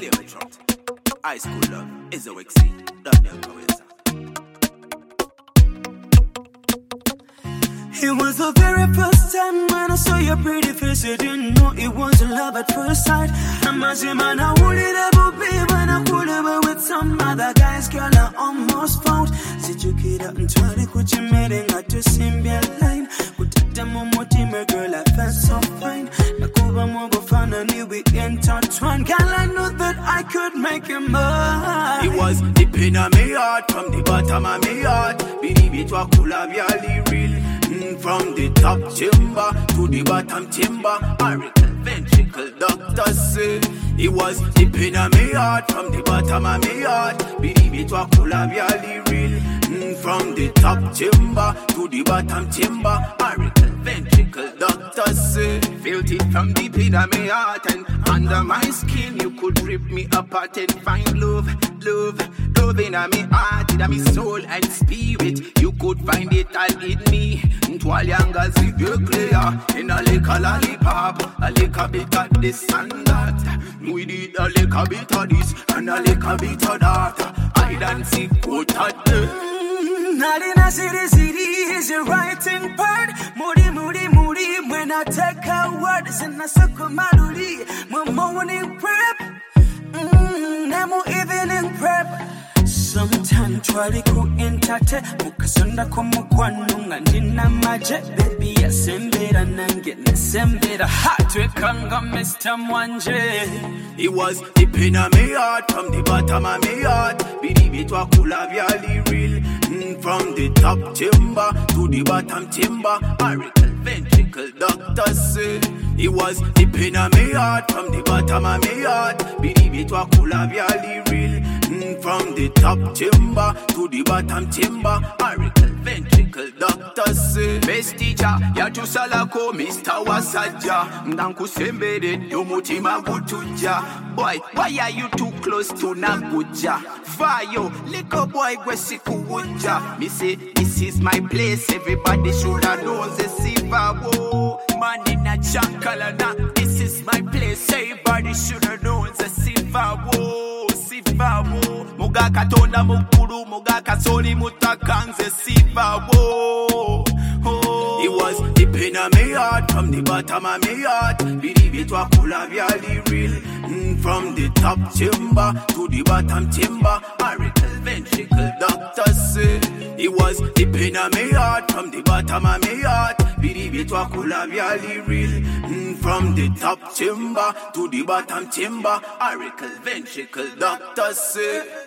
clear my throat. High school love is a wexy. Daniel Kawesa. It was the very first time when I saw your pretty face. I didn't know it was love at first sight. I'm a man, I would it ever be when I could ever with some other guys. Girl, I almost found. Said you kid out and try to quit your meeting. I just seem be line. Put them on my team, girl, I felt so fine. I cover more, but finally we intertwined. Girl, I knew that I could make you mine. It was deep in my heart, from the bottom of my heart. Believe it was cool, really real. From the top chamber to the bottom chamber, auricle, ventricle, doctors say it was deep in my heart, from the bottom of my heart. Believe it was cool, really real. From the top chamber to the bottom chamber, auricle, ventricle, doctors say felt it from deep in my heart and under my skin. You could rip me apart and find love, love, love in my heart, in my soul and spirit. You could find it all in me. Twalianga ziggy clear in a little lollipop, a little bit of this and that. We did a little bit of this and a little bit of that. I don't see what I do. Not in a city is your writing part. Moody, moody, moody. When I take her words and I suck on my duty. My morning prep, nemo evening prep. Sometimes try to go entertain. Mukasonda kumukwanunga ndina maje. Baby ya sembera nange sembera. Hot we kanga Mr. Mwanje. It was deep in my heart, from the bottom of my heart. Believe it was cool, really real. From the top chamber to the bottom chamber, auricle, ventricle, doctors say it was deep in my heart, from the bottom of my heart. Believe it was cool, really real. From the top chamber to the bottom chamber, auricle, ventricle, doctors say best teacher, ya tusalako Mr. Wasaja. Mdanku sembere, yomutima gutuja. Boy, why are you too close to Naguja? Fire, little boy, gwesikuja. Me say, this is my place, everybody should have known the Siva. Man in a chankalana, this is my place, everybody should have known the Siva. Siva, Muga katonda mukuru, muga kasoli mutakanze Siva. It was deep in my heart, from the bottom of my heart. Believe it was cool, really real. From the top chamber to the bottom chamber, auricle, ventricle, doctors say it was deep in my heart, from the bottom of my heart. Believe it was cool, really real. From the top chamber to the bottom chamber, auricle, ventricle, doctors say.